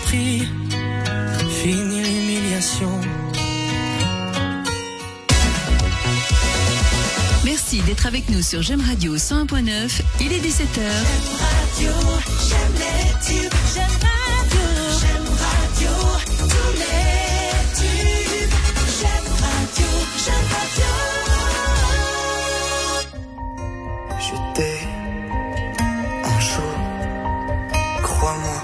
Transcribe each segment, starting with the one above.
l'esprit, fini l'humiliation. Merci d'être avec nous sur J'aime Radio 101.9. Il est 17h. J'aime Radio, j'aime les tubes. J'aime Radio, tous les tubes. J'aime Radio, j'aime Radio. J'étais en chaud, crois-moi.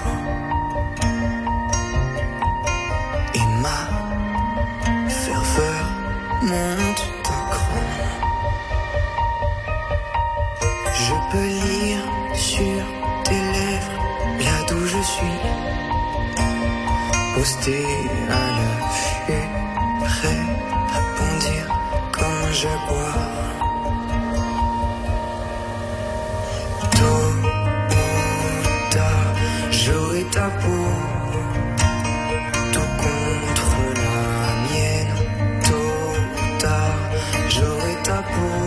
Et ma ferveur monte d'un cran. Je peux lire sur tes lèvres là d'où je suis, posté à l'affût, prêt à bondir comme un jaguar. Tôt ou tard, j'aurai ta peau, tout contre la mienne. Tôt ou tard, j'aurai ta peau.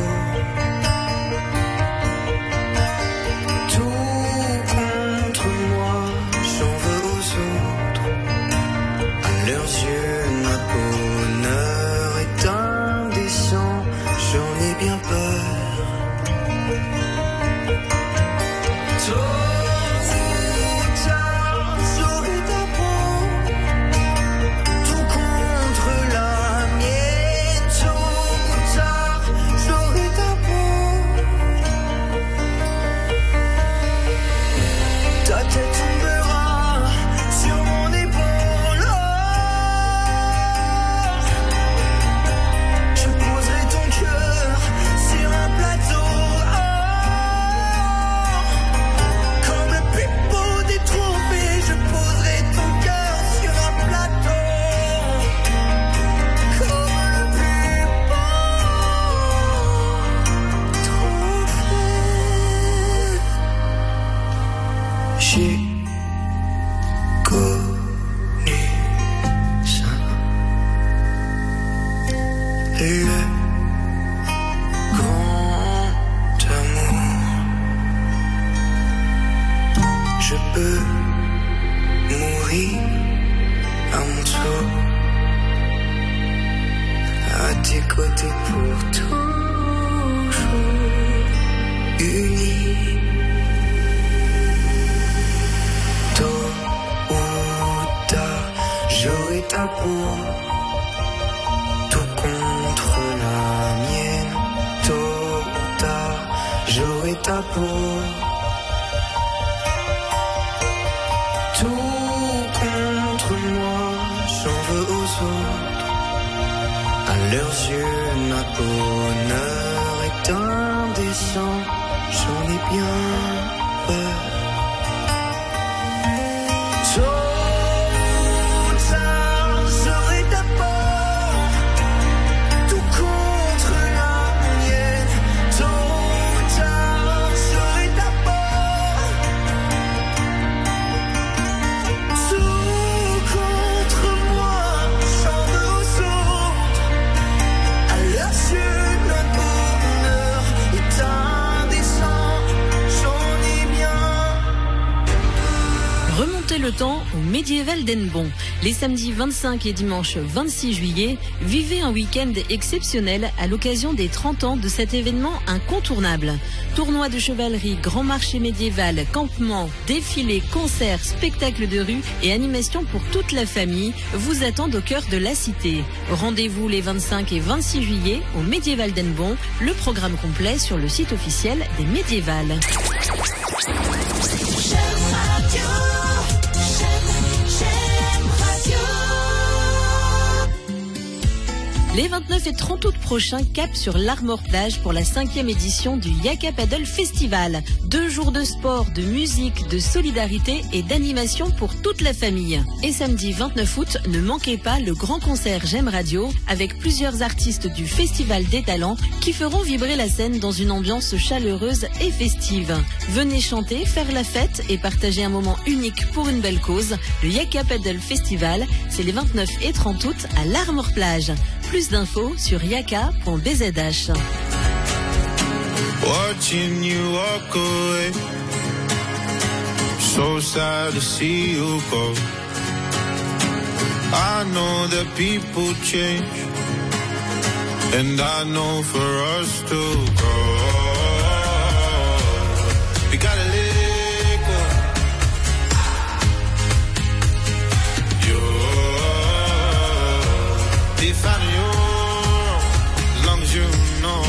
Médiéval d'Hennebon. Les samedis 25 et dimanche 26 juillet, vivez un week-end exceptionnel à l'occasion des 30 ans de cet événement incontournable. Tournoi de chevalerie, grand marché médiéval, campement, défilé, concerts, spectacles de rue et animations pour toute la famille vous attendent au cœur de la cité. Rendez-vous les 25 et 26 juillet au Médiéval d'Hennebon. Le programme complet sur le site officiel des Médiévals. Les 29 et 30 août prochains, cap sur l'Armor-Plage pour la 5e édition du Yaka Paddle Festival. 2 jours de sport, de musique, de solidarité et d'animation pour toute la famille. Et samedi 29 août, ne manquez pas le grand concert J'aime Radio avec plusieurs artistes du Festival des Talents qui feront vibrer la scène dans une ambiance chaleureuse et festive. Venez chanter, faire la fête et partager un moment unique pour une belle cause. Le Yaka Paddle Festival, c'est les 29 et 30 août à l'Armor-Plage. Plus d'infos sur yaka.bzh. Watching you walk away, so sad to see you go. know that people change, and I know for us to grow, we gotta let it go. You're defining your own, as long as you know.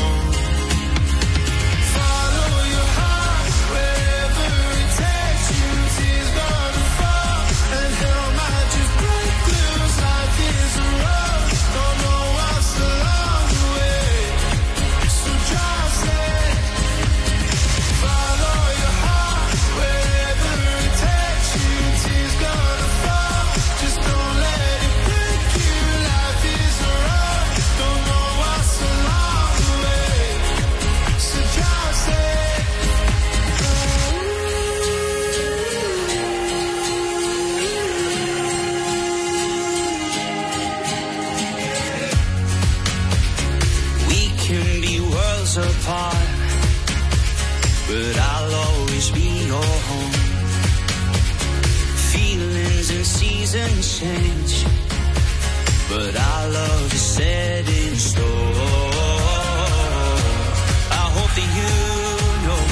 Apart, but I'll always be your home. Feelings and seasons change, but our love is set in stone. I hope that you know,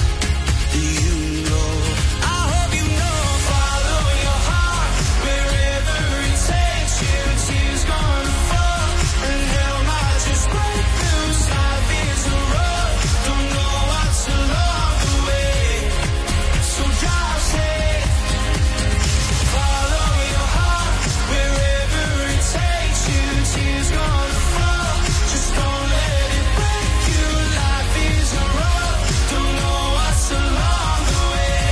I hope you know, follow your heart, wherever it takes you, tears gonna fall, and hell might just break loose, life is a road, don't know what's along the way, so just say, follow your heart, wherever it takes you, tears gonna fall, just don't let it break you, life is a road, don't know what's along the way.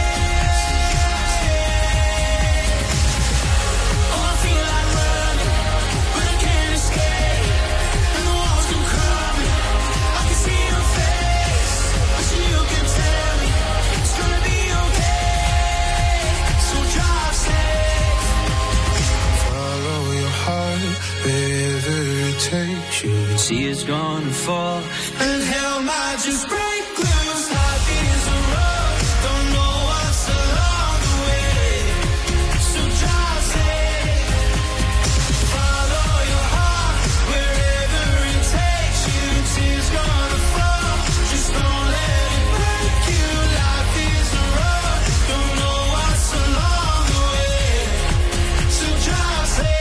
Oh, I feel like running, but I can't escape, and the walls come crumbling, I can see your face, but you can tell me it's gonna be okay, so drive safe. Follow your heart, wherever it takes you. Tears gonna fall, and hell might just break loose. Life is a road, don't know what's along the way, so drive safe. Follow your heart, wherever it takes you. Tears gonna fall, just don't let it break you. Life is a road, don't know what's along the way, so drive safe.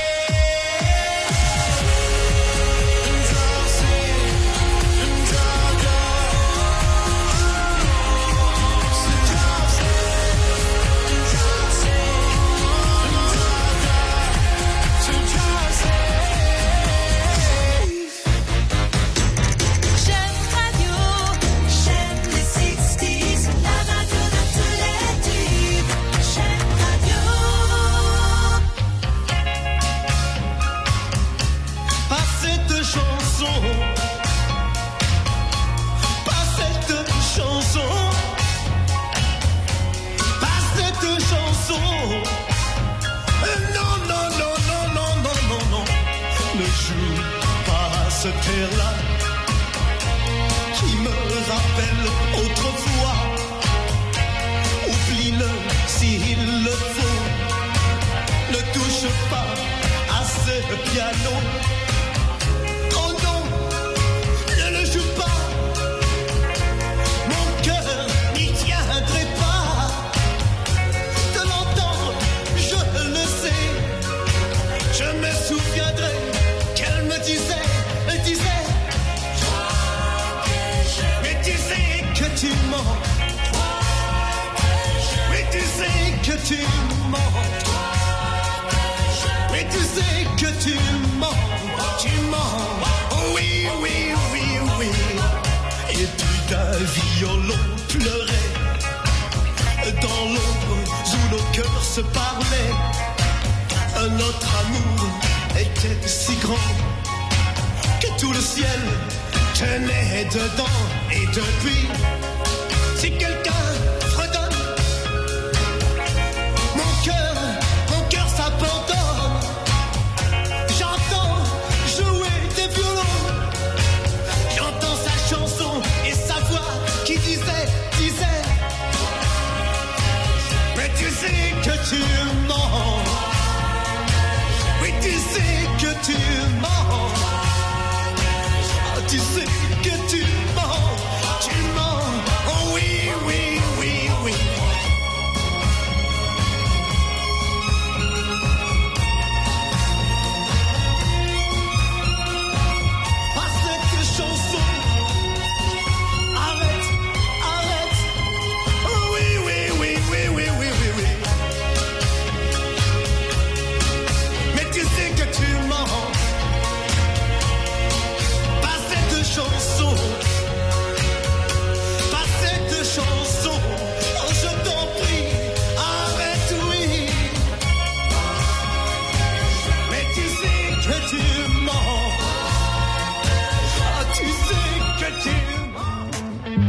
J'aime radio, j'aime les 60s, la radio de tous les tubes. J'aime radio. Pas cette chanson, pas cette chanson, pas cette chanson. Non, non, non, non, non, non, non, non. Ne joue pas ce air-là qui me rappelle autrefois. Oublie-le s'il le faut. Ne touche pas à ce piano. Oh non, ne le joue pas. Mon cœur n'y tiendrait pas. De l'entendre, je le sais. Je me souviendrai qu'elle me disait, mais tu sais que tu mens. Mais tu sais que tu mens. Mais tu sais que tu mens. Tu mens. Oh oui, oui, oui, oui. Et puis d'un violon pleurait dans l'ombre où nos cœurs se parlaient. Notre amour était si grand que tout le ciel tenait dedans. Et depuis, si quelqu'un fredonne, mon cœur s'abandonne. J'entends jouer des violons, j'entends sa chanson et sa voix qui disait, mais tu sais que tu mens. Oui, tu sais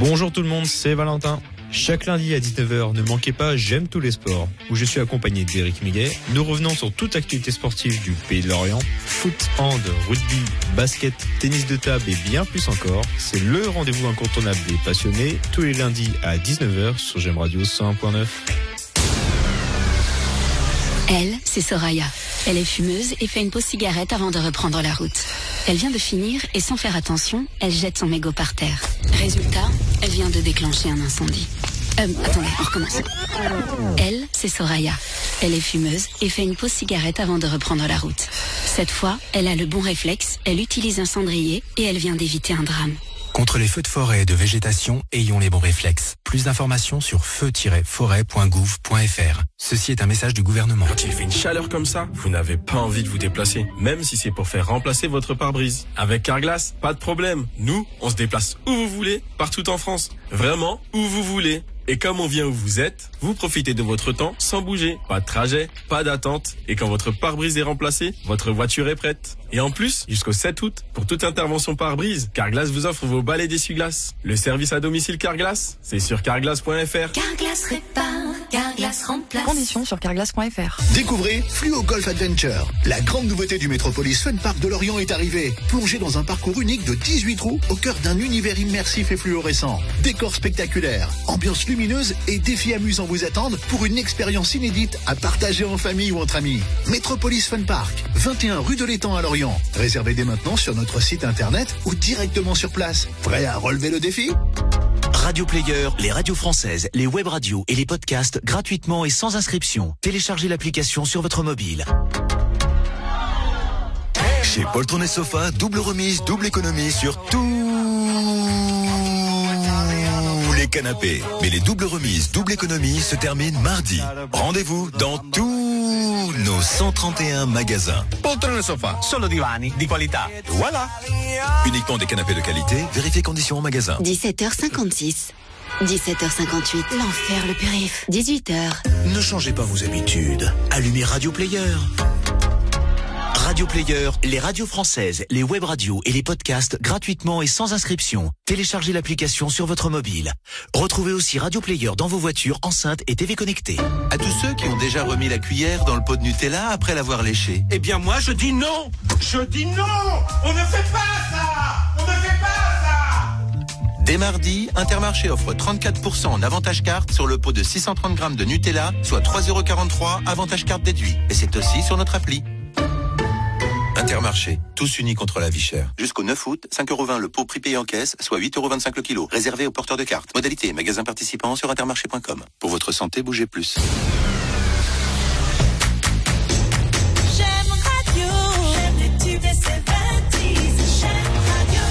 Bonjour tout le monde, c'est Valentin. Chaque lundi à 19h, ne manquez pas J'aime tous les sports, où je suis accompagné d'Éric Miguet. Nous revenons sur toute activité sportive du Pays de Lorient. Foot, hand, rugby, basket, tennis de table et bien plus encore. C'est le rendez-vous incontournable des passionnés, tous les lundis à 19h sur J'aime Radio 101.9. Elle, c'est Soraya. Elle est fumeuse et fait une pause cigarette avant de reprendre la route. Elle vient de finir et sans faire attention, elle jette son mégot par terre. Résultat, elle vient de déclencher un incendie. Attendez, on recommence. Elle, c'est Soraya. Elle est fumeuse et fait une pause cigarette avant de reprendre la route. Cette fois, elle a le bon réflexe, elle utilise un cendrier et elle vient d'éviter un drame. Contre les feux de forêt et de végétation, ayons les bons réflexes. Plus d'informations sur feu-forêt.gouv.fr. Ceci est un message du gouvernement. Quand il fait une chaleur comme ça, vous n'avez pas envie de vous déplacer, même si c'est pour faire remplacer votre pare-brise. Avec Carglass, pas de problème. Nous, on se déplace où vous voulez, partout en France. Vraiment, où vous voulez. Et comme on vient où vous êtes, vous profitez de votre temps sans bouger. Pas de trajet, pas d'attente. Et quand votre pare-brise est remplacé, votre voiture est prête. Et en plus, jusqu'au 7 août, pour toute intervention pare-brise, Carglass vous offre vos balais d'essuie-glace. Le service à domicile Carglass, c'est sur carglass.fr. Carglass répare, Carglass remplace. Conditions sur carglass.fr. Découvrez Fluo Golf Adventure. La grande nouveauté du Metropolis Fun Park de Lorient est arrivée. Plongez dans un parcours unique de 18 trous au cœur d'un univers immersif et fluorescent. Décors spectaculaires, ambiance lumineuse et défis amusants vous attendent pour une expérience inédite à partager en famille ou entre amis. Metropolis Fun Park, 21 rue de l'Étang à Lorient. Réservez dès maintenant sur notre site internet ou directement sur place. Prêt à relever le défi ? Radio Player, les radios françaises, les web radios et les podcasts gratuitement et sans inscription. Téléchargez l'application sur votre mobile. Chez Poltron et Sofa, double remise, double économie sur tous les canapés. Mais les doubles remises, double économie se terminent mardi. Rendez-vous dans tous nos 131 magasins. Poltron et Sofa, solo divani di qualità. Voilà. Uniquement des canapés de qualité, vérifiez conditions en magasin. 17h56. 17h58. L'enfer, le périph'. 18h. Ne changez pas vos habitudes. Allumez Radio Player. Radio Player, les radios françaises, les web radios et les podcasts gratuitement et sans inscription. Téléchargez l'application sur votre mobile. Retrouvez aussi Radio Player dans vos voitures, enceintes et TV connectées. À tous ceux qui ont déjà remis la cuillère dans le pot de Nutella après l'avoir léché. Eh bien moi je dis non. Je dis non. On ne fait pas ça. On ne fait pas ça. Dès mardi, Intermarché offre 34% en avantage carte sur le pot de 630 grammes de Nutella, soit 3,43 € avantage carte déduit. Et c'est aussi sur notre appli. Intermarché, tous unis contre la vie chère. Jusqu'au 9 août, 5,20 € le pot prix payé en caisse, soit 8,25 € le kilo. Réservé aux porteurs de cartes. Modalité, magasin participant sur intermarché.com. Pour votre santé, bougez plus. J'aime radio, j'aime les tubes et ses 20s. J'aime radio.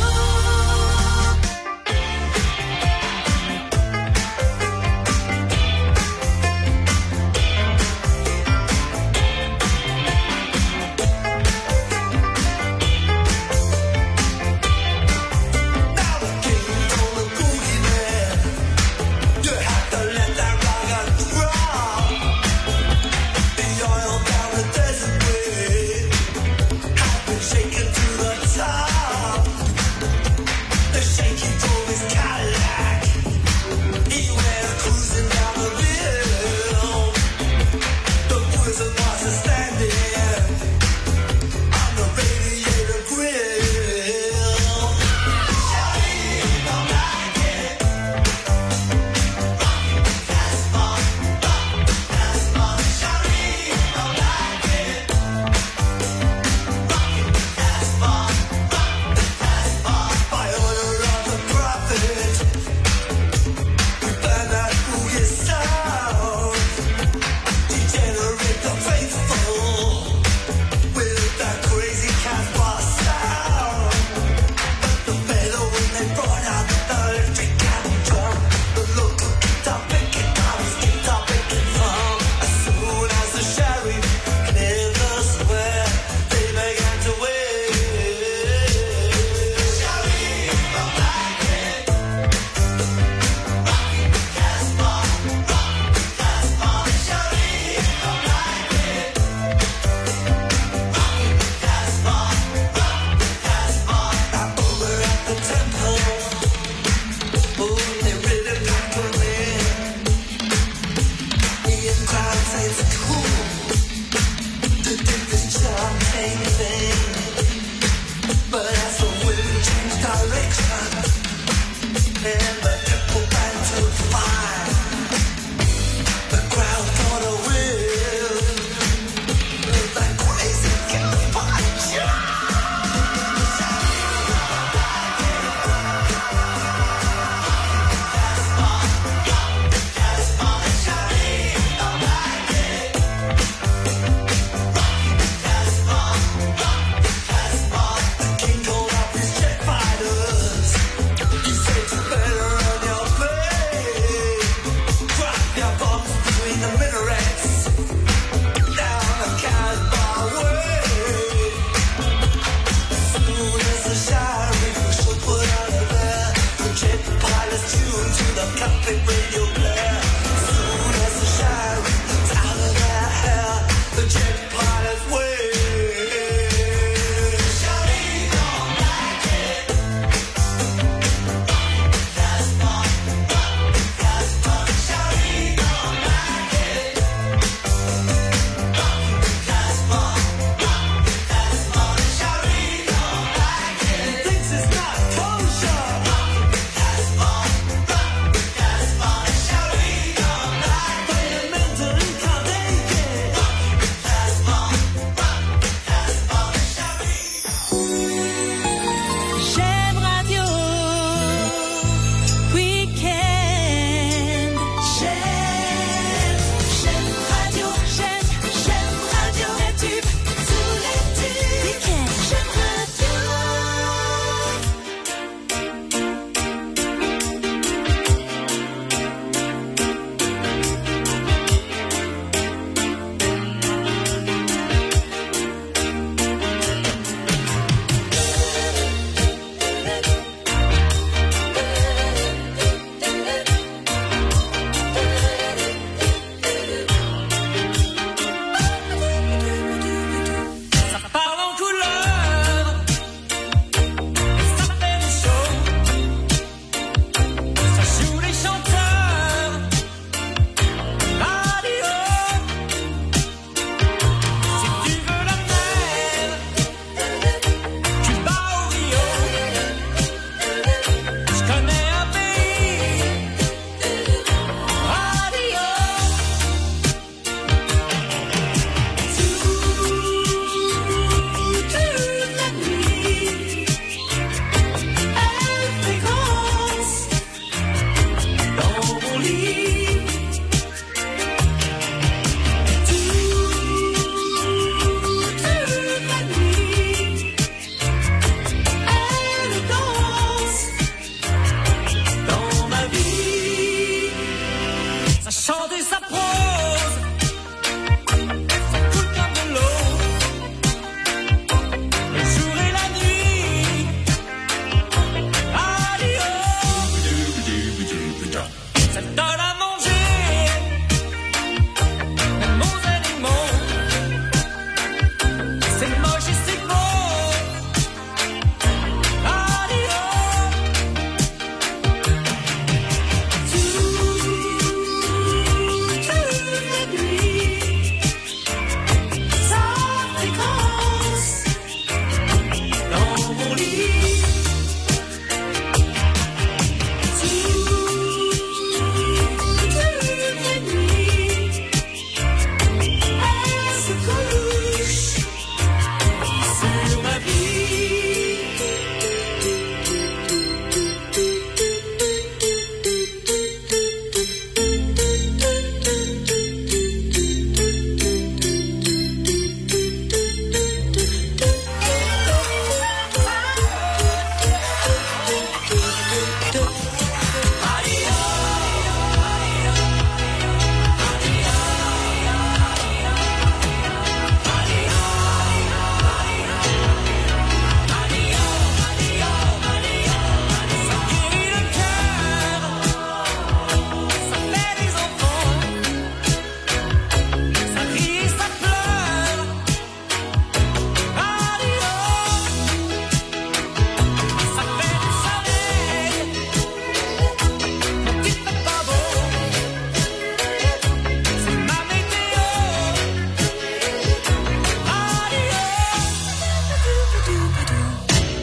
same thing. But as the wind changed direction, and the people began to fly, the crowd caught a wind. That crazy campfire.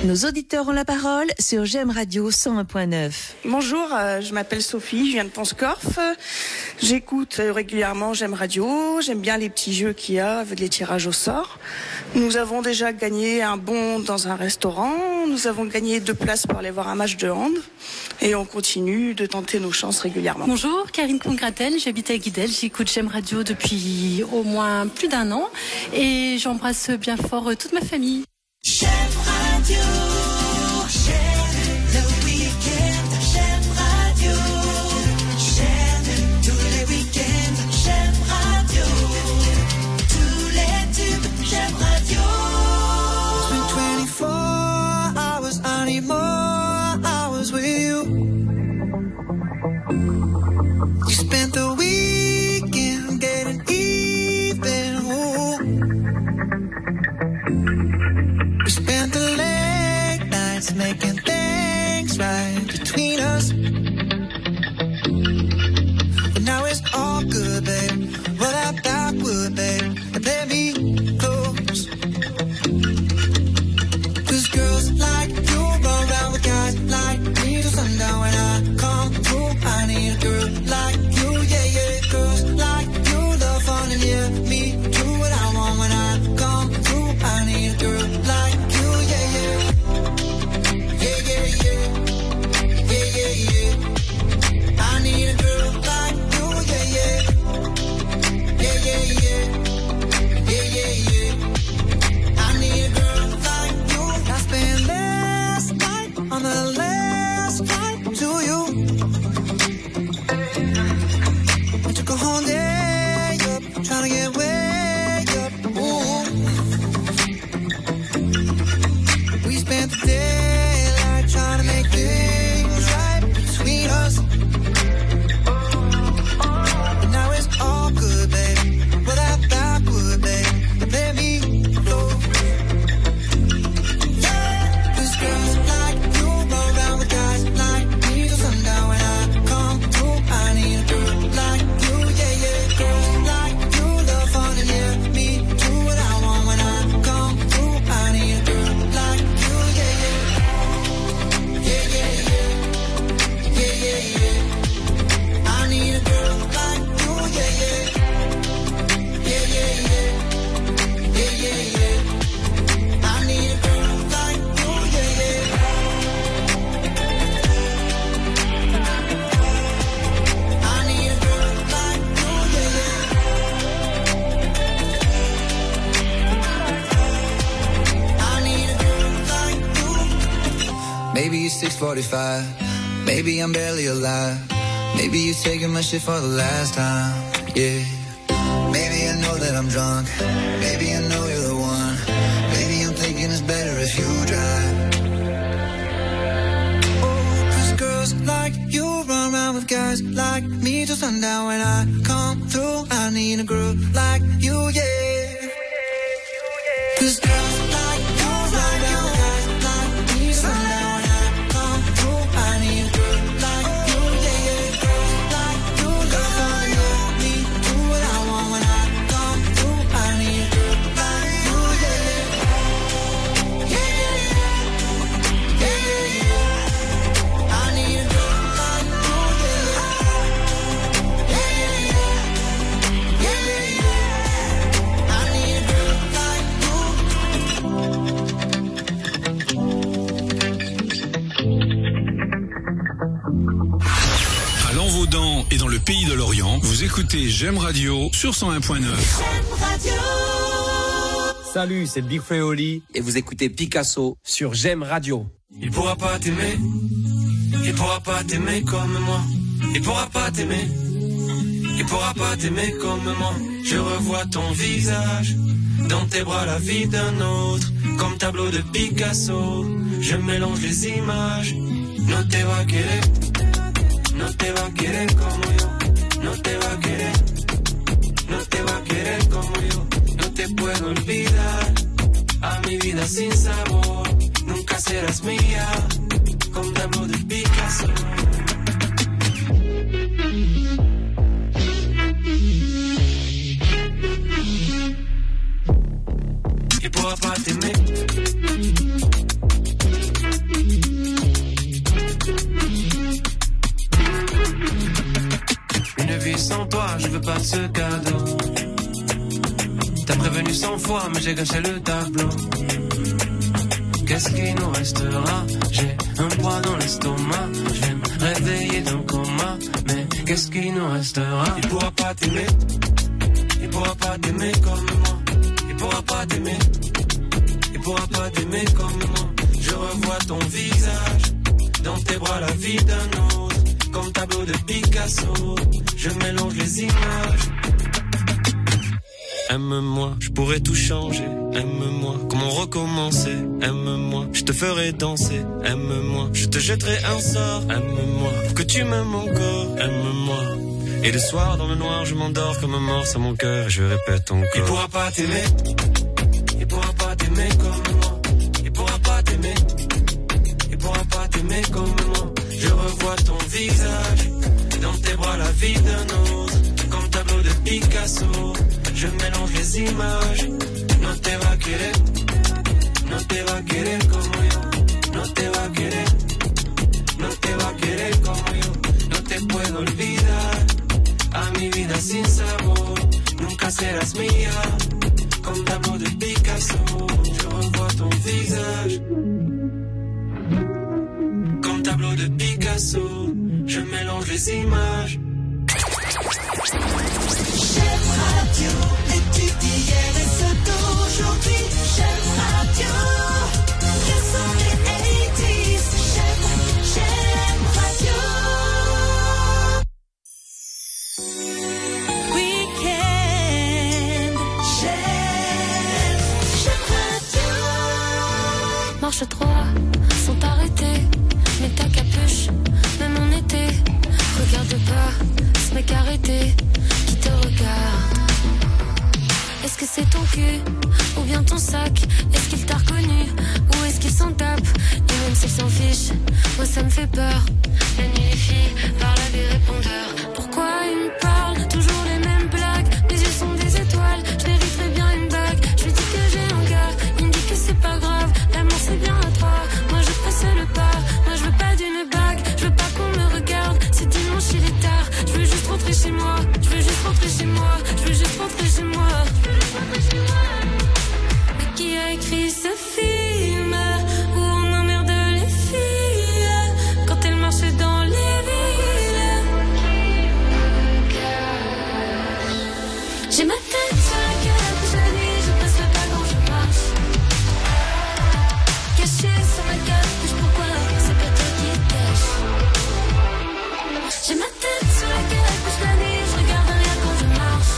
Nos auditeurs ont la parole sur J'aime Radio 101.9. Bonjour, je m'appelle Sophie, je viens de Ponscorf. J'écoute régulièrement J'aime Radio, j'aime bien les petits jeux qu'il y a avec les tirages au sort. Nous avons déjà gagné un bon dans un restaurant, nous avons gagné 2 places pour aller voir un match de hand et on continue de tenter nos chances régulièrement. Bonjour, Karine Congratel, j'habite à Guidel, j'écoute J'aime Radio depuis au moins plus d'1 an et j'embrasse bien fort toute ma famille. J'aime Radio, j'aime le week-end, j'aime Radio, j'aime tous les week-ends, j'aime Radio, tous les tubes, j'aime Radio. It's been 24 hours, I need more hours with you. You spent the weekend getting even, ooh. We spent the late nights making things right between us. But now it's all good, babe. Roll that backward, babe, and let me close. 'Cause girls like you run around with guys like me till sundown. When I come through, I need a girl like you, yeah, yeah. Girls like you love fun and yeah, me do what I want. When I come through, I need a girl like you, yeah, yeah. Yeah, yeah, yeah. Yeah, yeah, yeah. I need a girl like you, yeah, yeah. Yeah, yeah, yeah. Yeah, yeah, yeah. I need a girl like you. I spent last night on the last flight to you. I took a whole day up, trying to get way up. Ooh. We spent the daylight trying to make things right between us. But now it's all good, babe. Well, that backward, babe. Let me go. Yeah. 'Cause girls like you run around with guys like me till sundown. When I come through, I need a girl like you, yeah, yeah. Girls like you love fun and yeah, me do what I want. When I come through, I need a girl like you, yeah, yeah. Yeah, yeah, yeah. Yeah, yeah, yeah. I need a girl like you, yeah, yeah. Yeah, yeah, yeah. Yeah, yeah, yeah. I need a girl like you, yeah, yeah. I need a girl like you, yeah, yeah. I need a girl like you. Maybe it's 6:45. Maybe I'm barely alive. Maybe you're taking my shit for the last time. Yeah. Maybe I know that I'm drunk. Maybe I know you're the one. Maybe I'm thinking it's better if you drive. Oh, 'cause girls like you run around with guys like me till sundown. When I come through, I need a girl like you, yeah. 'Cause girls like you run around with guys like me till sundown. When I come through, I need a girl like you, yeah, yeah. Girls like you love fun, yeah. Me do what I want. When I come through, I need a girl like you, yeah, yeah. Yeah, yeah, yeah. Yeah, yeah, yeah. I need a girl like you, yeah, yeah. Yeah, yeah, yeah. Yeah, yeah, yeah. I need a girl like you. À Lanvaudan et dans le pays de l'Orient, vous écoutez J'aime Radio sur 101.9. Salut, c'est Big Flo et Oli et vous écoutez Picasso sur J'aime Radio. Il pourra pas t'aimer, il pourra pas t'aimer comme moi. Il pourra pas t'aimer, il pourra pas t'aimer comme moi. Je revois ton visage, dans tes bras la vie d'un autre. Comme tableau de Picasso, je mélange les images. No te va a querer, no te va a querer como yo. No te va a querer, no te va a querer como yo. No te puedo olvidar, a mi vida sin sabor. Nunca serás mía, como tableau de Picasso. Il pourra pas t'aimer, vie sans toi, je veux pas de ce cadeau. T'as prévenu 100 fois, mais j'ai gâché le tableau. Qu'est-ce qui nous restera? J'ai un poids dans l'estomac. Je vais me réveiller d'un coma. Mais qu'est-ce qui nous restera? Il pourra pas t'aimer. Il pourra pas t'aimer comme moi. Il pourra pas t'aimer. Il pourra pas t'aimer comme moi. Je revois ton visage. Dans tes bras la vie d'un autre. Comme tableau de Picasso. Je mélange les images. Aime-moi, je pourrais tout changer. Aime-moi, comment recommencer? Aime-moi, je te ferai danser. Aime-moi, je te jetterai un sort. Aime-moi, que tu m'aimes encore. Aime-moi. Et le soir dans le noir, je m'endors comme un mort sur mon cœur et je répète encore. Il pourra pas t'aimer. Il pourra pas t'aimer comme moi. Il pourra pas t'aimer. Il pourra pas t'aimer comme moi. Je revois ton visage. Dans tes bras la vie d'un autre. Comme tableau de Picasso. Je mélange les images. No te va a querer. No te va a querer como yo. No te va a querer. No te va a querer como yo. No te puedo olvidar. A mi vida sin sabor. Nunca serás mía. Comme tableau de Picasso. Je revois ton visage. Comme tableau de Picasso. Je mélange les images. J'aime radio, les tubes d'hier et ceux d'aujourd'hui. J'aime radio, quels sont les 80s? J'aime radio. Week-end, j'aime radio. Marche 3 sans t'arrêter, mets ta capuche, même en été. Regarde pas ce mec arrêté qui te regarde. Est-ce que c'est ton cul ou bien ton sac? Est-ce qu'il t'a reconnu ou est-ce qu'il s'en tape? Et même s'il s'en fiche, moi ça me fait peur. La nuit les filles parlent à des répondeurs. Pourquoi ils me parlent toujours les mêmes blagues? Mes yeux sont des étoiles, je mériterais bien une bague. Je lui dis que j'ai un gars, il me dit que c'est pas grave. L'amour c'est bien à toi, moi je passe le pas. Moi je veux pas d'une bague, je veux pas qu'on me regarde. C'est dimanche il est tard, je veux juste rentrer chez moi. Je veux juste rentrer chez moi, je veux juste rentrer chez moi. Mais qui a écrit ce film où on emmerde les filles quand elles marchent dans les villes? J'ai ma tête sur la gueule toute la nuit, je passe le pas quand je marche. Cachée sur ma capuche, pourquoi c'est pas toi qui te cache? J'ai ma tête sur la gueule toute la nuit, je regarde rien quand je marche.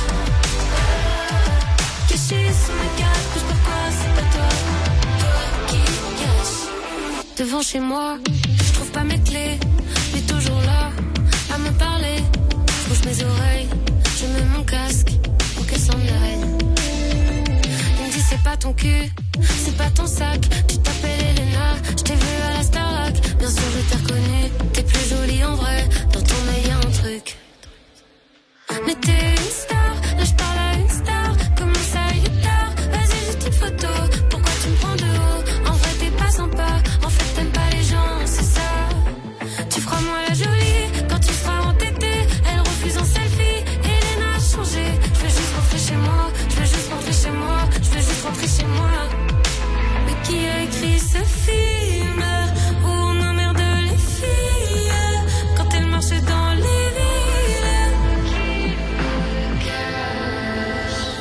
Cachée sur ma capuche, pourquoi c'est pas toi qui te cache? Devant chez moi, je trouve pas mes clés, mais toujours là à me parler. Je bouge mes oreilles, je mets mon casque pour qu'elle s'en aille. Il me dit c'est pas ton cul, c'est pas ton sac. Tu t'appelles Elena, je t'ai vu à la Starac. Bien sûr je t'ai reconnu, t'es plus jolie en vrai. Dans ton œil y'a un truc. Mais t'es une star, là je parle à une star. Comment ça il est tard, vas-y juste une photo. Pourquoi tu me prends de haut? En vrai t'es pas sympa, en fait t'aimes pas les gens, c'est ça. Tu feras moi la jolie, quand tu seras entêtée. Elle refuse un selfie, Elena a changé. Je veux juste rentrer chez moi, je veux juste rentrer chez moi. Je veux juste rentrer chez moi. Mais qui a écrit ce film où on emmerde les filles quand elles marchent dans les villes?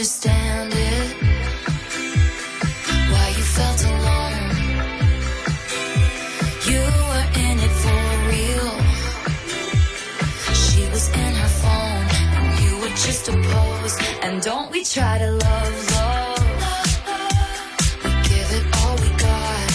understand it. Why you felt alone. You were in it for real. She was in her phone, and you were just a pose. And don't we try to love, love? We give it all we got.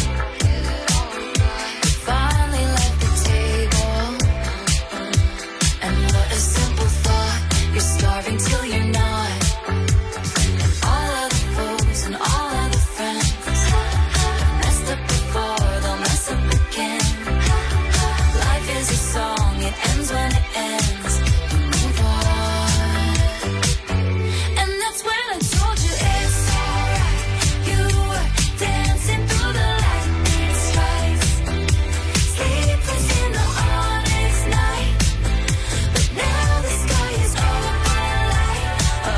We finally left the table. And what a simple thought. You're starving till you're not. And all of the foes and all of the friends messed up before, they'll mess up again. Life is a song, it ends when it ends. You move on. And that's when I told you it's alright. You were dancing through the lightning strikes, sleepless in the onyx night. But now the sky is open light. Oh,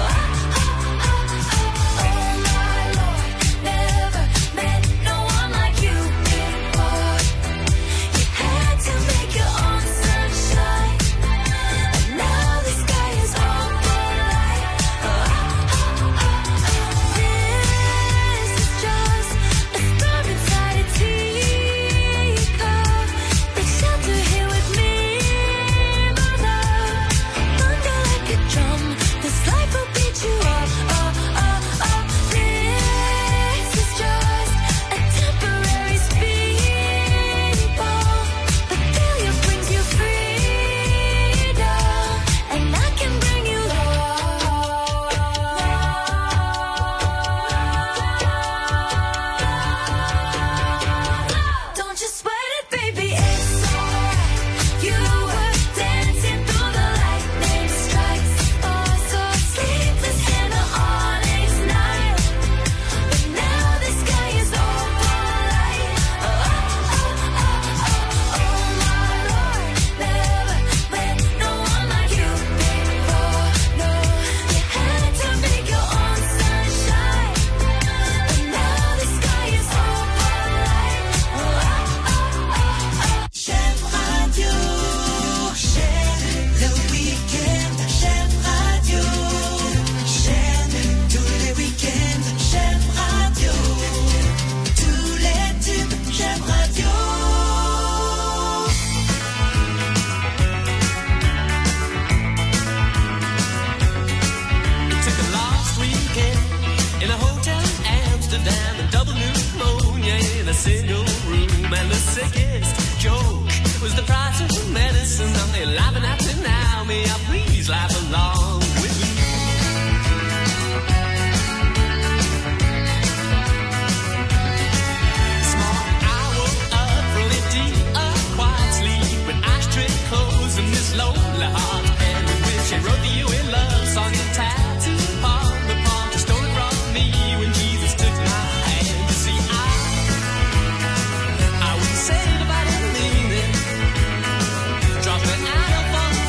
my Lord, never met no one like you before. You had to make your own sunshine, and now the sky is open light. This is just a storm inside a teacup. Take shelter here with me, my love. Thunder like a drum, this life will beat you up. This is just a temporary speed bump, but failure brings you freedom, and I can bring you love. Don't you sweat it, baby, it's alright. You were dancing through the lightning strikes, oh, so sleepless in the onyx night. But now the sky is open light. Oh, my Lord, never met no one like you before. No, you had to make your own sunshine, but now the sky is open light. J'aime Radio, j'aime le week-end, j'aime Radio, j'aime tous les week-ends, j'aime Radio, tous les tubes, j'aime Radio. Took a last weekend in a hotel in Amsterdam, a double pneumonia in a single room, and the sickest joke was the price of the medicine. They're laughing at me now, may I please laugh along with me? Small hour up, rolling deep, a quiet sleep, with ashtray clothes and this lonely heart, and with which I wrote the you in love song and tattoo upon the palm, the story from me when Jesus took my hand. You see, I wouldn't say it if I didn't mean it. Drop an album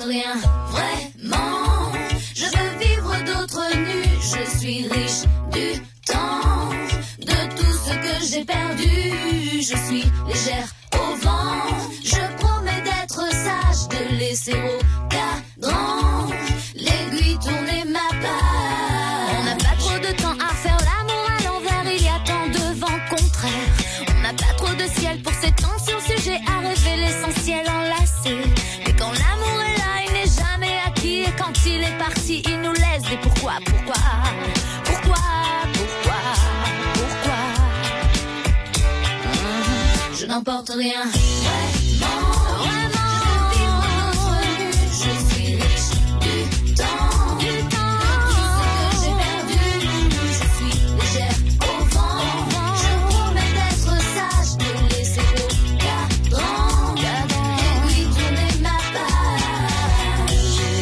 rien, vraiment. Je veux vivre d'autres nues. Je suis riche du temps, de tout ce que j'ai perdu. Je suis légère au vent. Je promets d'être sage, de laisser au cadran l'aiguille tourner ma page. On n'a pas trop de temps à faire l'amour à l'envers. Il y a tant de vents contraires. On n'a pas trop de ciel pour ces tensions. Sujet à rêver, l'essentiel enlacé. Mais quand l'amour est là, il n'est jamais acquis. Et quand il est parti, il nous laisse des pourquoi. Je n'emporte rien, vraiment. Je veux vivre d'autres nues. Je suis riche du temps, de tout ce que j'ai perdu. Je suis légère au vent. Je promets d'être sage, de laisser au cadran l'aiguille tourner ma page.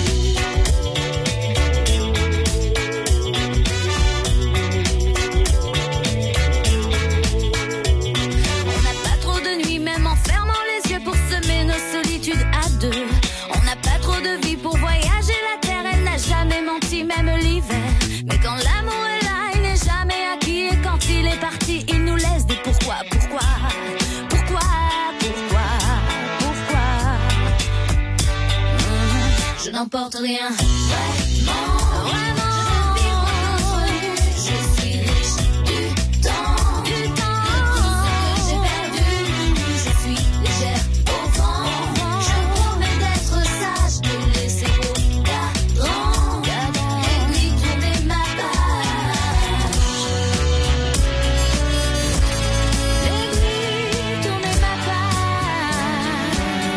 On n'a pas trop de nuit, même en fermant les yeux pour semer nos solitudes à deux. On n'a pas trop de vie pour voyager la terre, elle n'a jamais menti, même l'hiver. Mais quand l'amour est là, il n'est jamais acquis. Et quand il est parti, il nous laisse des pourquoi. Je n'emporte rien, vraiment. Je veux vivre d'autres nues. Je suis riche du temps, de tout ce que j'ai perdu. Je suis légère au vent. Je promets d'être sage, de laisser au cadran l'aiguille tourner ma page. L'aiguille tourner ma page.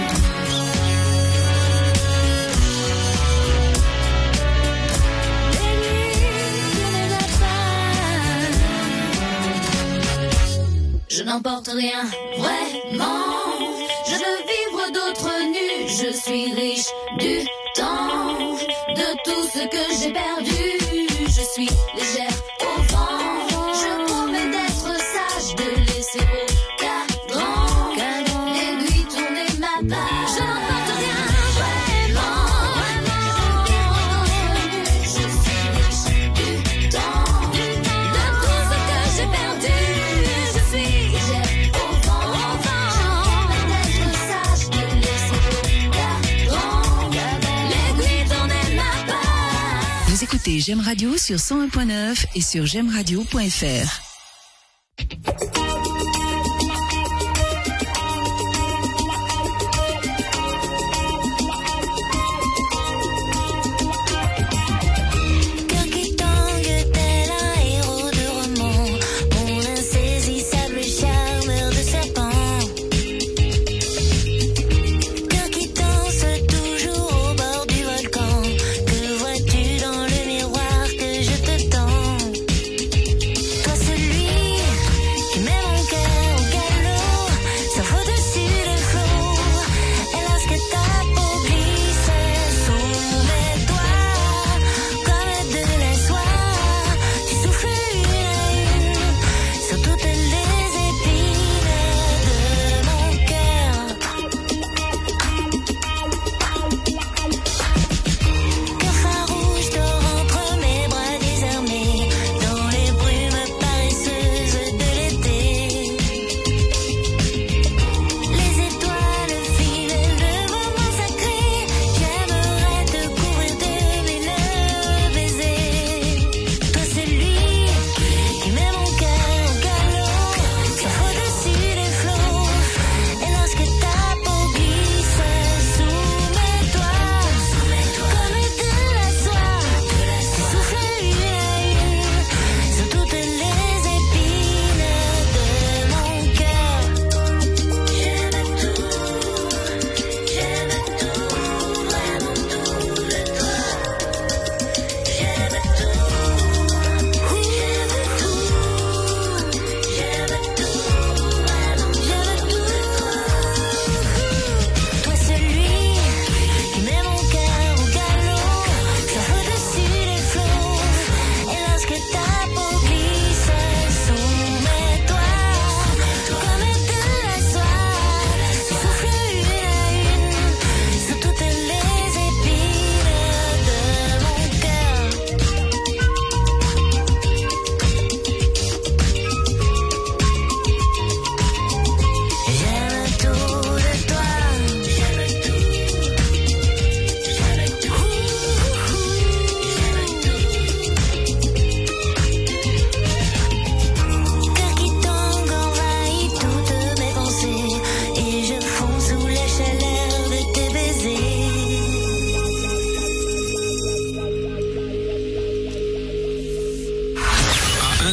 Je n'emporte rien, vraiment. Je veux vivre d'autres nues. Je suis riche du temps, de tout ce que j'ai perdu. Je suis légère au vent. Je promets d'être sage, de laisser au cadran l'aiguille tourner ma page. Je n'emporte rien, vraiment. Je suis riche du temps, de tout ce que j'ai perdu. Je suis légère au vent. Je promets d'être sage, de laisser au cadran l'aiguille tourner ma page. Vous écoutez J'aime Radio sur 101.9 et sur j'aimeradio.fr. Cœur qui tangue tel un héros de roman, mon insaisissable charmeur de serpent. Cœur qui danse toujours au bord du volcan, que vois-tu dans le miroir que je te tends? Toi seul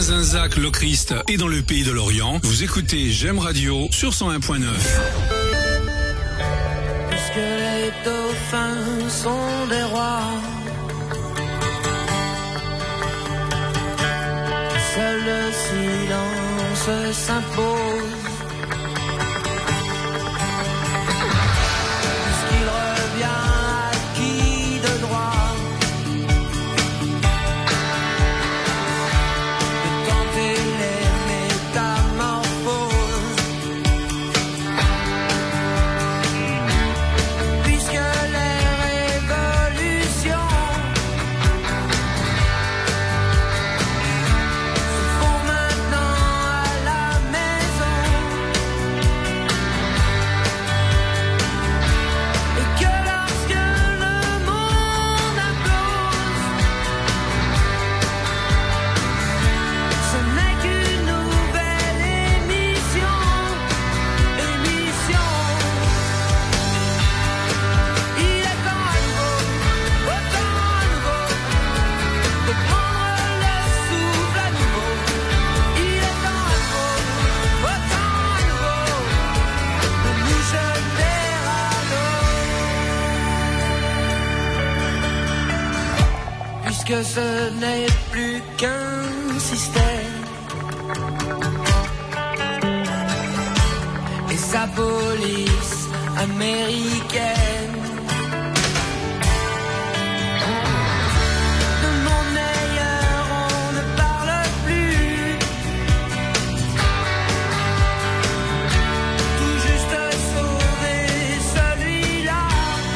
Saint-Zinzac, le Christ et dans le pays de l'Orient, vous écoutez J'aime Radio sur 101.9. Puisque les dauphins sont des rois, seul le silence s'impose. Puisqu'il revient acquis de droit de tenter les métamorphoses. Puisque les révolutions se font maintenant à la maison, et que lorsque le monde implose, ce n'est qu'une nouvelle émission. Il est temps à nouveau, autant à nouveau, de prendre le souffle à nouveau. Il est temps à nouveau, autant à nouveau, de nous jeter à l'eau. Puisque ce n'est plus qu'un système et sa police américaine. De monde meilleur on ne parle plus, tout juste sauver celui-là.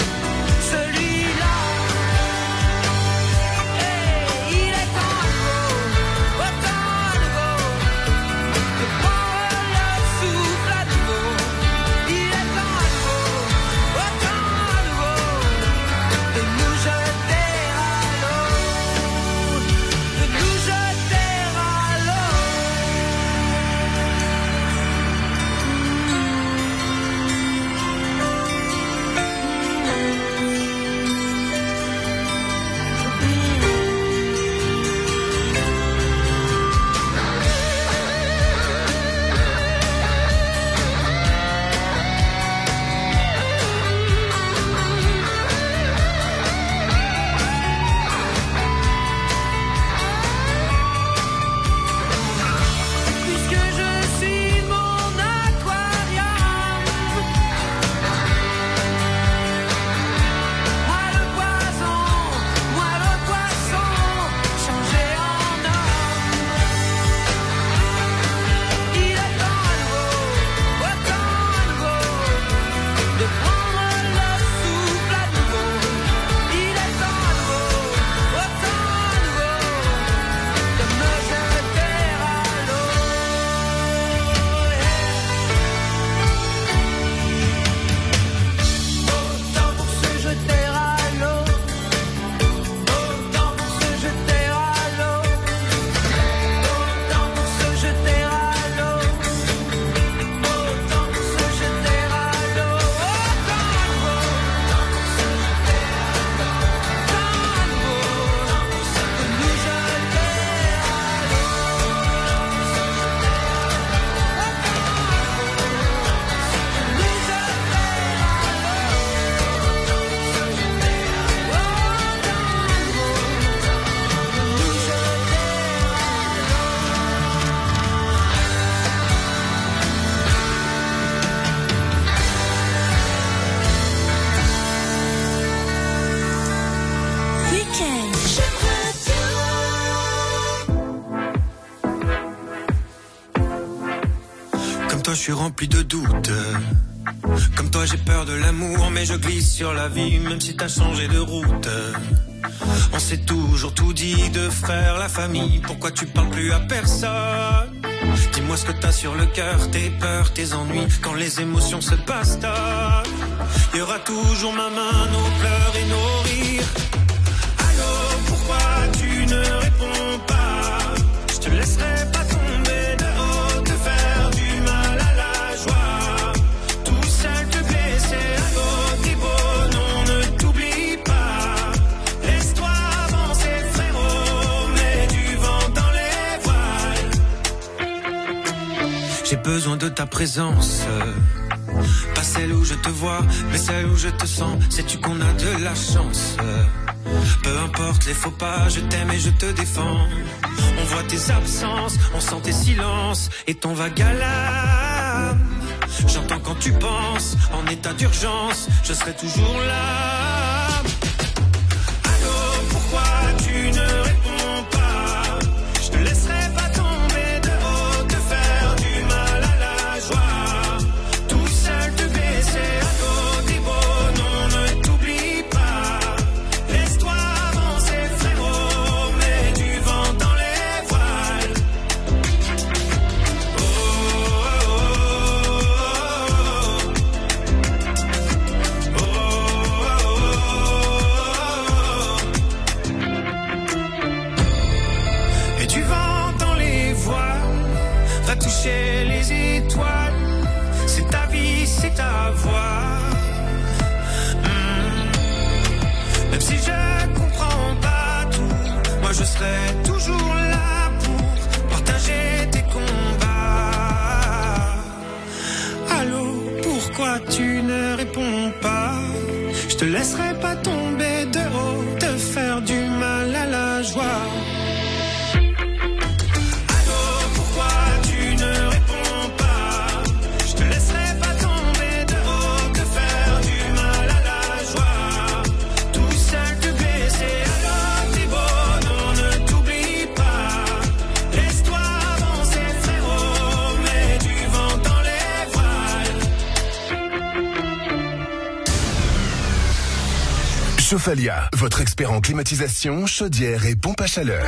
Et il est temps à nouveau, autant à nouveau, de prendre le souffle à nouveau. Il est temps à nouveau, autant à nouveau, de nous jeter à l'eau, de nous jeter à l'eau. Puisque je suis mon aquarium, moi le poisson, moi le poisson, changé en homme. Il est temps à nouveau, autant à nouveau, de prendre le souffle à nouveau. Il est temps à nouveau, autant à nouveau, de me jeter à l'eau. Autant pour se jeter à l'eau, autant pour se jeter à l'eau, autant pour se jeter à l'eau, autant pour se jeter à l'eau, autant à nouveau, autant pour se jeter à l'eau, autant à nouveau, de nous jeter à l'eau, Week-end. Comme toi, je suis rempli de doutes. Comme toi, j'ai peur de l'amour, mais je glisse sur la vie, même si t'as changé de route. On s'est toujours tout dit de frère, la famille. Pourquoi tu parles plus à personne? Dis-moi ce que t'as sur le cœur, tes peurs, tes ennuis. Quand les émotions se bastonnent, il y aura toujours ma main, nos pleurs et nos rires. Allô, pourquoi tu ne réponds pas? Je te laisserai pas tomber de haut, te faire du mal à la joie. Tout seul te blesser, allô, t'es beau, non, ne t'oublie pas. Laisse-toi avancer, frérot, mets du vent dans les voiles. J'ai besoin de ta présence. Pas celle où je te vois, mais celle où je te sens. Sais-tu qu'on a de la chance? Peu importe les faux pas, je t'aime et je te défends. On voit tes absences, on sent tes silences et ton vague alarme. J'entends quand tu penses, en état d'urgence, je serai toujours là. Allô, pourquoi tu ne réponds pas? Je te laisserai pas tomber de haut, te faire du mal à la joie. Tout seul te baisser, allô, t'es beau, non, ne t'oublie pas. Laisse-toi avancer, frérot, mets du vent dans les voiles. Oh, oh, oh, oh. Et du vent dans les voiles va toucher les étoiles. C'est ta vie, c'est ta voix. Même si je comprends pas tout, moi je serai toujours là pour partager tes combats. Allô, pourquoi tu ne réponds pas? Je te laisserai pas tomber de haut, te faire du mal à la joie. Allô, pourquoi tu ne réponds pas? Je te laisserai pas tomber de haut, te faire du mal à la joie. Tout seul te baisser, alors t'es beau, non, ne t'oublie pas. Laisse-toi avancer, frérot, mets du vent dans les voiles. Chauffalia, votre expert en climatisation, chaudière et pompe à chaleur.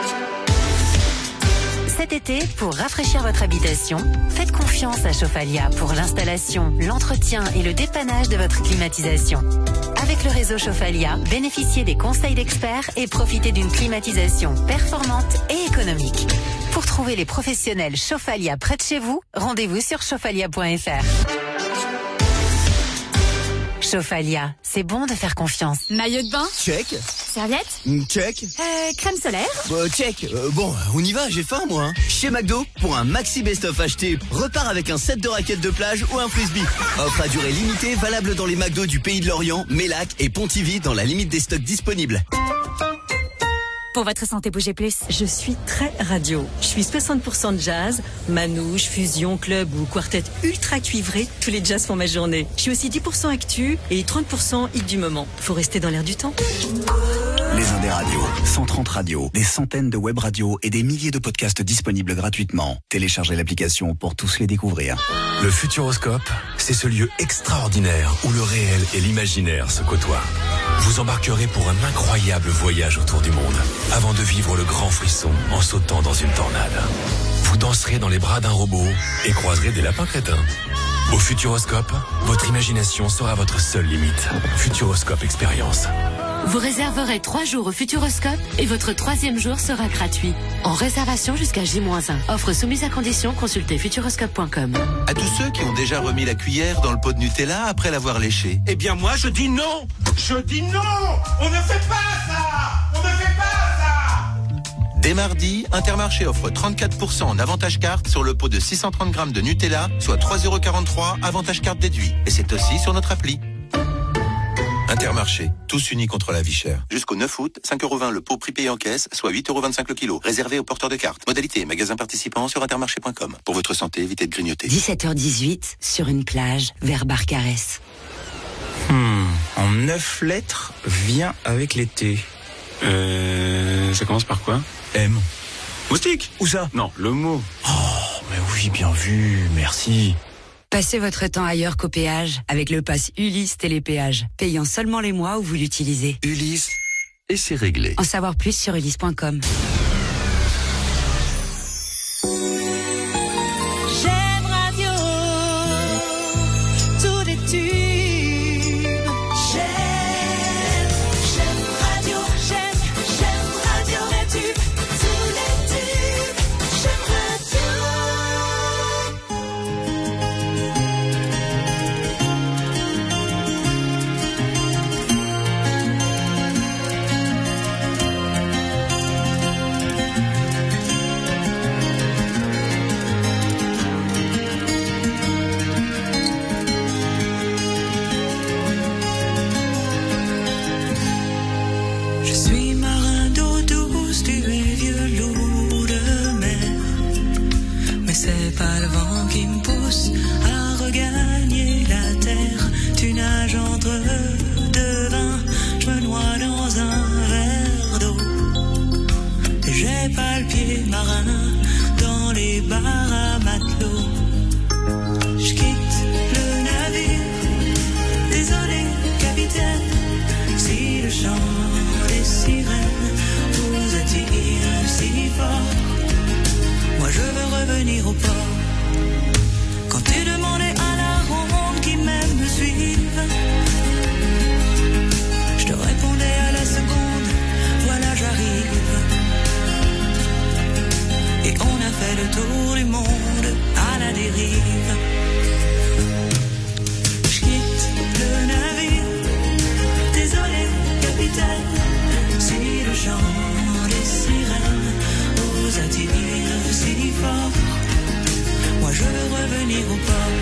Cet été, pour rafraîchir votre habitation, faites confiance à Chauffalia pour l'installation, l'entretien et le dépannage de votre climatisation. Avec le réseau Chauffalia, bénéficiez des conseils d'experts et profitez d'une climatisation performante et économique. Pour trouver les professionnels Chauffalia près de chez vous, rendez-vous sur chauffalia.fr. Chauffalia, c'est bon de faire confiance. Maillot de bain? Check. Serviette? Check. Crème solaire? Check. Bon, on y va, j'ai faim moi. Hein. Chez McDo, pour un maxi best-of acheté, repars avec un set de raquettes de plage ou un frisbee. Offre à durée limitée, valable dans les McDo du Pays de Lorient, Mélac et Pontivy dans la limite des stocks disponibles. Pour votre santé, bougez plus. Je suis très radio. Je suis 60% de jazz, manouche, fusion, club ou quartet ultra cuivré. Tous les jazz font ma journée. Je suis aussi 10% actu et 30% hit du moment. Faut rester dans l'air du temps. Les Indes radios, 130 radios, des centaines de web radios et des milliers de podcasts disponibles gratuitement. Téléchargez l'application pour tous les découvrir. Le Futuroscope, c'est ce lieu extraordinaire où le réel et l'imaginaire se côtoient. Vous embarquerez pour un incroyable voyage autour du monde, avant de vivre le grand frisson en sautant dans une tornade. Vous danserez dans les bras d'un robot et croiserez des lapins crétins. Au Futuroscope, votre imagination sera votre seule limite. Futuroscope Expérience. Vous réserverez 3 jours au Futuroscope et votre 3e jour sera gratuit. En réservation jusqu'à J-1. Offre soumise à condition, consultez futuroscope.com. À tous ceux qui ont déjà remis la cuillère dans le pot de Nutella après l'avoir léché. Eh bien moi je dis non. Je dis non. On ne fait pas ça. On ne fait pas ça. Dès mardi, Intermarché offre 34% en avantage carte sur le pot de 630 grammes de Nutella, soit 3,43 € avantage carte déduit. Et c'est aussi sur notre appli. Intermarché, tous unis contre la vie chère. Jusqu'au 9 août, 5,20 € le pot prix payé en caisse, soit 8,25 € le kilo. Réservé aux porteurs de cartes. Modalité, magasin participant sur intermarché.com. Pour votre santé, évitez de grignoter. 17h18, sur une plage, vers Barcarès. En 9 lettres, vient avec l'été. Ça commence par quoi? M. Moustique? Où ça? Non, le mot. Oh, mais oui, bien vu, merci. Passez votre temps ailleurs qu'au péage avec le pass Ulysse Télépéage, payant seulement les mois où vous l'utilisez. Ulysse, et c'est réglé. En savoir plus sur ulysse.com. J'aime radio, tous les tubes. J'aime radio, j'aime radio, les tubes, tous les tubes. J'aime radio. C'est pas le vent qui me pousse à regagner la terre. Tu nages entre deux vins, je me noie dans un verre d'eau. Et j'ai pas le pied marin dans les bars à matelot. Je quitte le navire, désolé capitaine, si le chant des sirènes vous attire si fort. Moi je veux revenir au port. Quand tu demandais à la ronde qui m'aime me suive, je te répondais à la seconde, voilà j'arrive. Et on a fait le tour du monde à la dérive. Je quitte le navire, désolé capitaine, si le chant des sirènes vous attire si fort. Moi je veux revenir au port.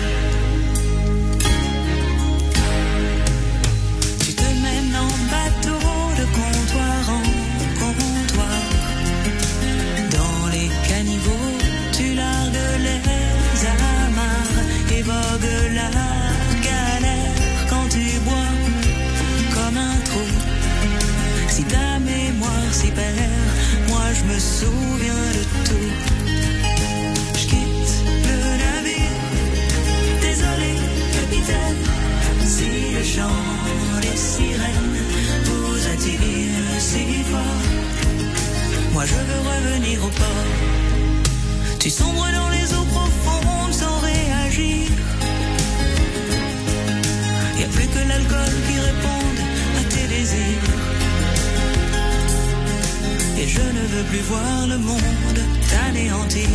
Tu te mènes en bateau de comptoir en comptoir. Dans les caniveaux, tu largues les amarres et vogues la galère quand tu bois comme un trou. Si ta mémoire s'y perd, moi je me souviens de tout. Je quitte le navire, désolé capitaine, si le chant des sirènes vous attire si fort. Moi je veux revenir au port. Tu sombres dans les eaux profondes sans réagir. Y a plus que l'alcool qui réponde à tes désirs. Et je ne veux plus voir le monde t'anéantir.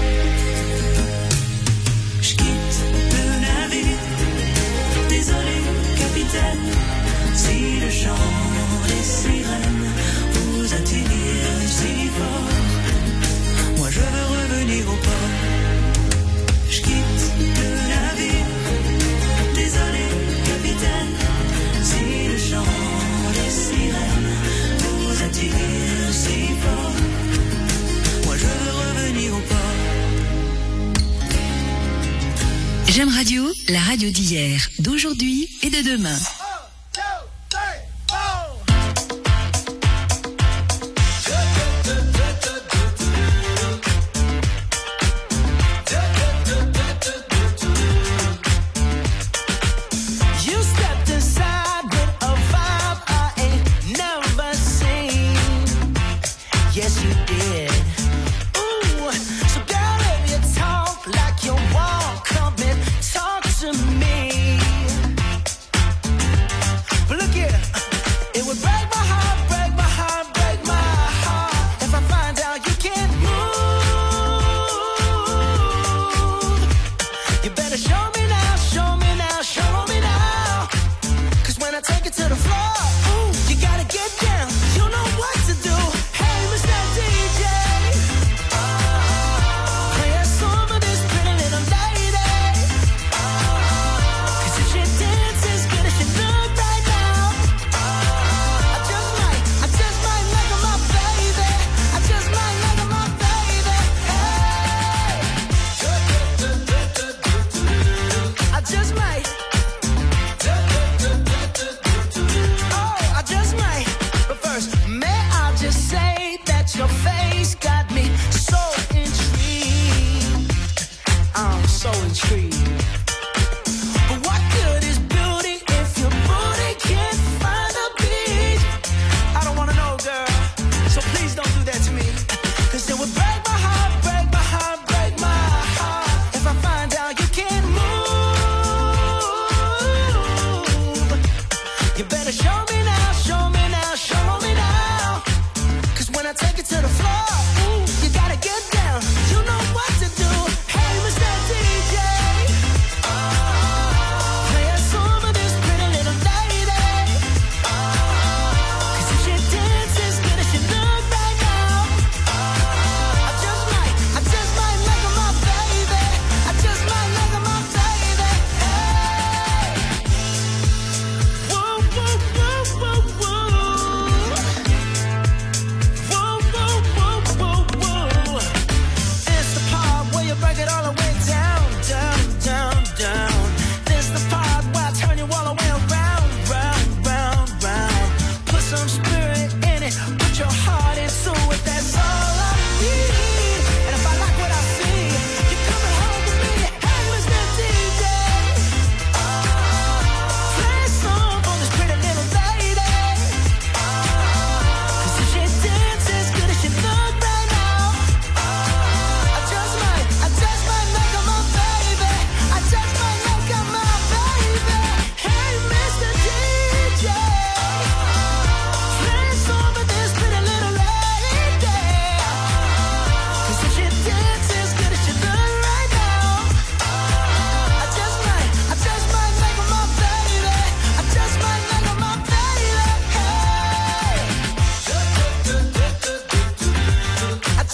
Je quitte le navire, désolé capitaine, si le chant des sirènes vous attire si fort. Moi je veux revenir au port. Je quitte le navire, désolé capitaine, si le chant des sirènes vous attire si fort. Moi je veux revenir au port. J'aime Radio, la radio d'hier, d'aujourd'hui et de demain. Show me now, show me now, show me now. 'Cause when I take it to the floor,